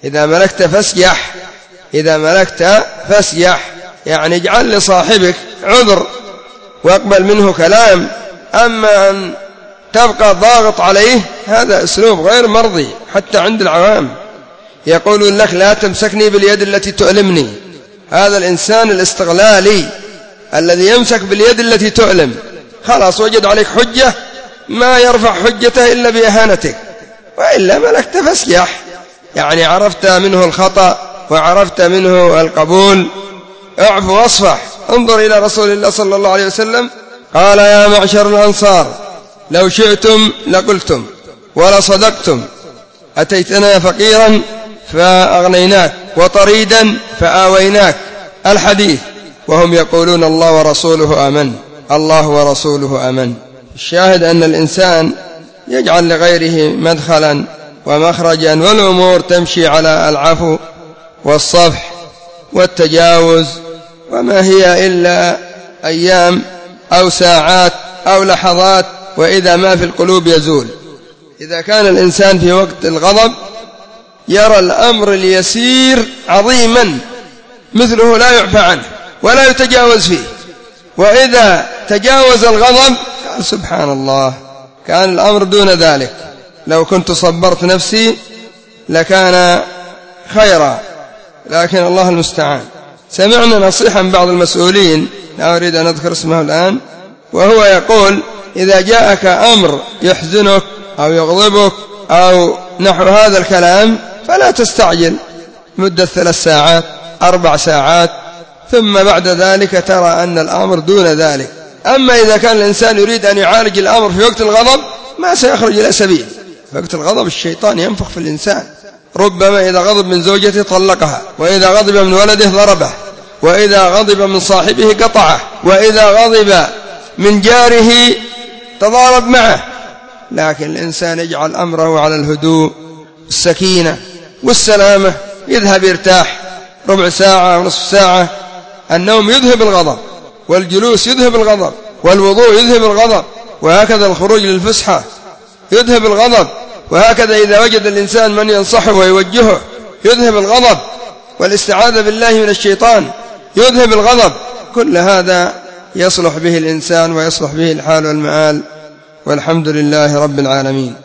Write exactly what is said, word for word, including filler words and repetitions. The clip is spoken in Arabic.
إذا ملكت فاسجح، إذا ملكت فاسجح، يعني اجعل لصاحبك عذر واقبل منه كلام. أما أن تبقى ضاغط عليه هذا أسلوب غير مرضي حتى عند العوام. يقولون لك لا تمسكني باليد التي تؤلمني. هذا الإنسان الاستغلالي الذي يمسك باليد التي تؤلم خلاص وجد عليك حجة ما يرفع حجته إلا بإهانتك، وإلا ملكت فاسجح، يعني عرفت منه الخطأ وعرفت منه القبول، اعف واصفح. انظر إلى رسول الله صلى الله عليه وسلم قال يا معشر الأنصار لو شئتم لقلتم ولصدقتم، أتيتنا فقيرا فأغنيناك وطريدا فآويناك، الحديث، وهم يقولون الله ورسوله آمن، الله ورسوله آمن. الشاهد أن الإنسان يجعل لغيره مدخلا ومخرجا، والأمور تمشي على العفو والصفح والتجاوز، وما هي إلا أيام أو ساعات أو لحظات، وإذا ما في القلوب يزول. إذا كان الإنسان في وقت الغضب يرى الأمر اليسير عظيما مثله لا يعفى عنه ولا يتجاوز فيه، وإذا تجاوز الغضب قال سبحان الله كان الأمر دون ذلك، لو كنت صبرت نفسي لكان خيرا، لكن الله المستعان. سمعنا نصيحا بعض المسؤولين لا أريد أن أذكر اسمه الآن، وهو يقول إذا جاءك أمر يحزنك أو يغضبك أو نحو هذا الكلام فلا تستعجل مدة ثلاث ساعات أربع ساعات، ثم بعد ذلك ترى أن الأمر دون ذلك. أما إذا كان الإنسان يريد أن يعالج الأمر في وقت الغضب ما سيخرج إلى سبيل. في وقت الغضب الشيطان ينفخ في الإنسان، ربما إذا غضب من زوجته طلقها، وإذا غضب من ولده ضربه، وإذا غضب من صاحبه قطعه، وإذا غضب من جاره تضارب معه. لكن الإنسان يجعل أمره على الهدوء والسكينة والسلامة، يذهب يرتاح ربع ساعة ونصف ساعة. النوم يذهب الغضب، والجلوس يذهب الغضب، والوضوء يذهب الغضب، وهكذا الخروج للفسحة يذهب الغضب، وهكذا إذا وجد الإنسان من ينصحه ويوجهه يذهب الغضب، والاستعاذة بالله من الشيطان يذهب الغضب. كل هذا يصلح به الإنسان ويصلح به الحال والمآل، والحمد لله رب العالمين.